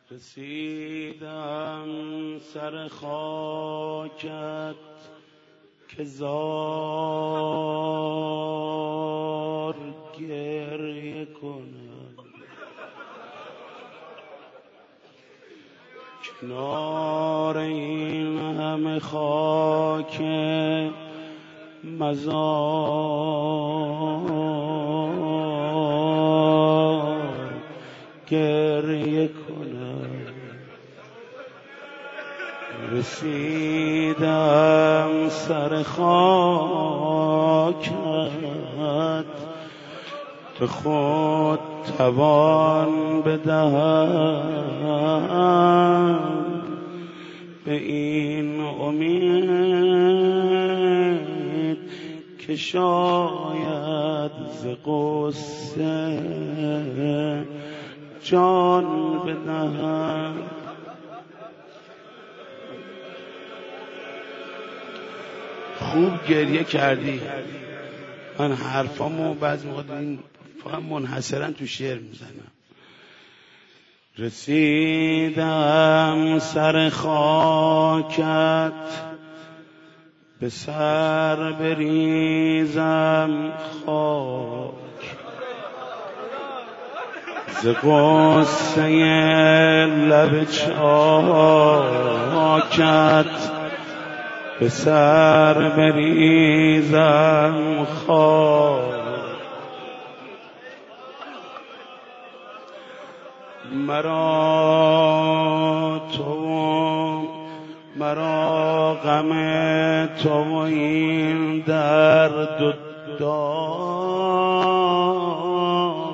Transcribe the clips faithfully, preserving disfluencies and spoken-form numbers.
رسیدم سر خاکت که زار گریه کنم، کنار این همه خاک مزار گریه کنم. رسیدم سر خاکت به خود توان بدهم، به این امید که شاید ز غصه جان بدهم. خوب گریه کردی. من حرفامو بعضی موقع فقط منحصرا تو شعر میزنم. رسیدم سر خاکت به سر بریزم خاک، ز غصه لب چاکت به سر بریزم خاک. مرا تو مرا غم تو و این درد و داغ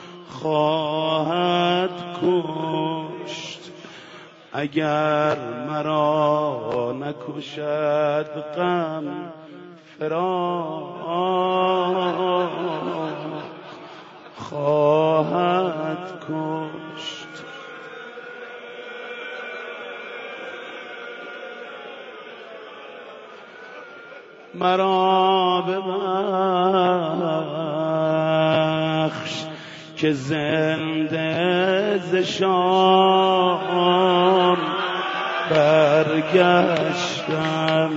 خواهد کشت اگر مرا نکشد غم فراق خواهد کشت. مرا ببخش که زنده ز شام برگشتم،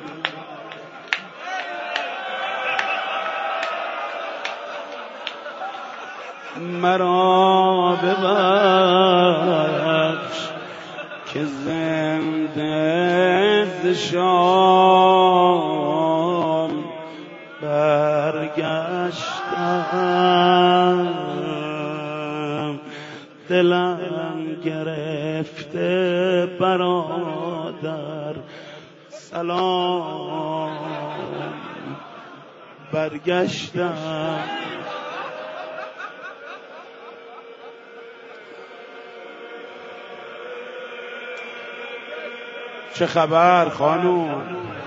مرا ببخش که زنده ز شام برگشتم. دلم گرفته برادر سلام برگشتم. چه خبر خانوم؟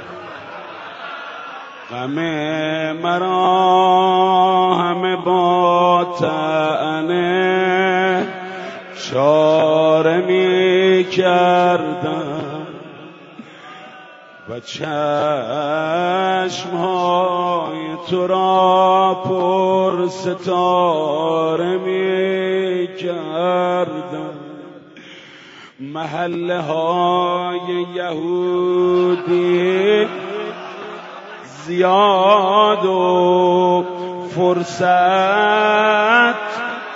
غم مرا همه با طعنه چاره می کردم و چشمهای تو را پر ستاره می کردم. محله های یهودی زیاد و فرصت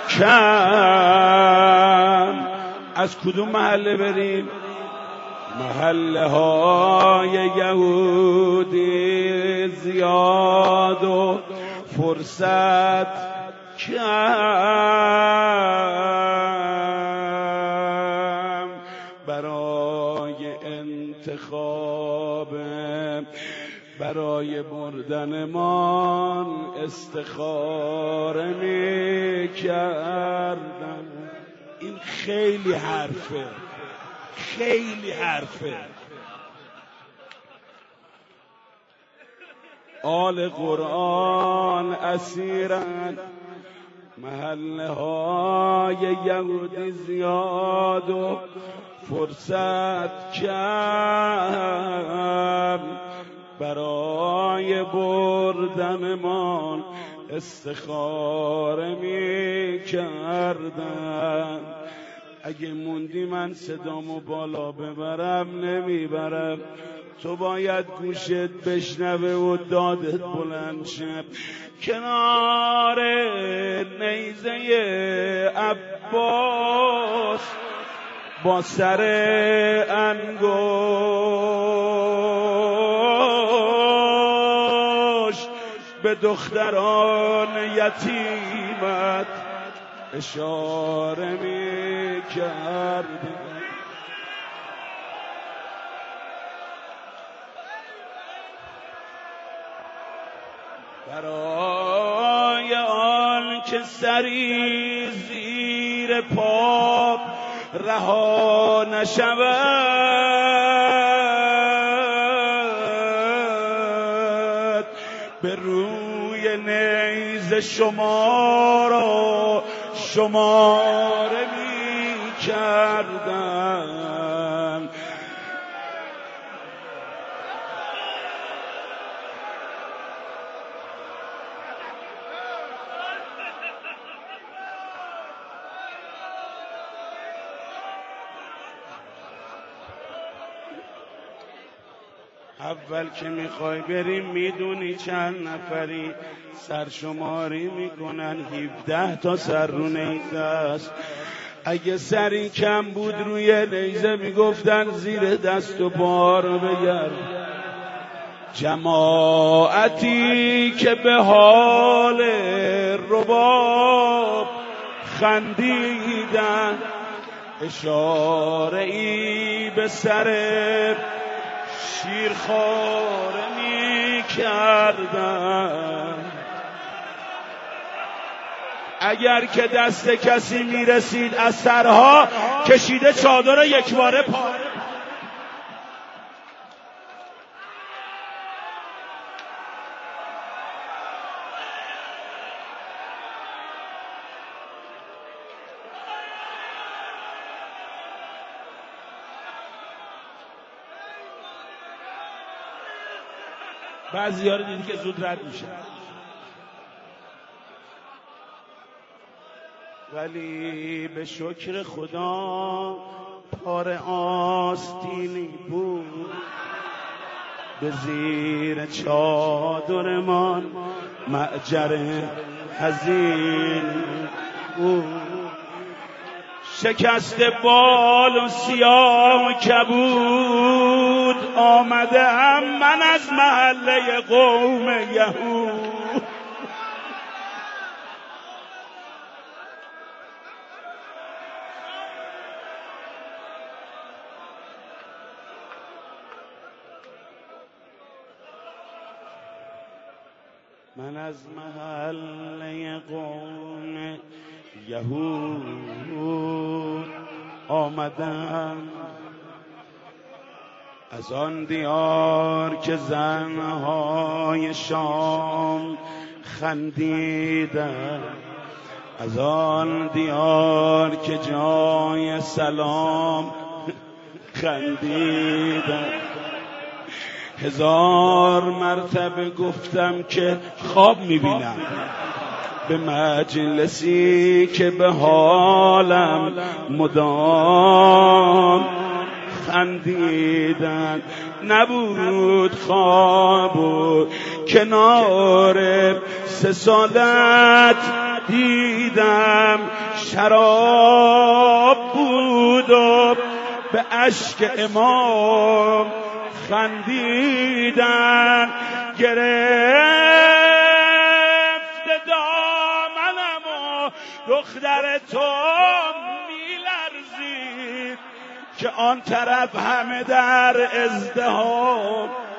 کم. از کدوم محله بریم؟ محله های یهودی زیاد و فرصت کم. برای انتخاب برای بردنمان استخاره می کردم. این خیلی حرفه، خیلی حرفه. آل قرآن اسیرن، محله های یهودی زیاد و فرصت کم. برای بردنمان استخاره می کردم. اگه موندی من صدامو بالا ببرم نمیبرم، تو باید گوشت بشنوه و دادت بلند شه. کنار نیزه عباس با سر انگشت به دختران یتیمت اشاره می کردی. برای آن که سری زیر پا رها نشود، به روی نیزه شما را شماره می کردم. اول که میخوای بریم میدونی چند نفری سرشماری میکنن؟ هفده تا سر رو نیزه است. اگه سری کم بود روی نیزه میگفتن زیر دست و بار بگرد. جماعتی که به حال رباب خندیدن، اشاره ای به سر شیرخواره می کردن. اگر که دست کسی می رسید از سرها کشیده چادر یک باره پاره. بعضی ها رو دیدی که زود رد میشه، ولی به شکر خدا پاره آستینی بود. به زیر چادرمان معجر حزین بود. شکست بال و سیاه و کبود آمده ام من از محله قوم یهود. من از محله قوم یهود آمدم، از آن دیار که زنهای شام خندیدن، از آن دیار که جای سلام خندیدن. هزار مرتبه گفتم که خواب میبینم، به مجلسی که به حالم مدام خندیدن. نبود خواب و کنار سه سالت دیدم، شراب بود و به اشک امام خندیدن. گرفت دامنم و دختر تو میلرزید که آن طرف همه در ازدحام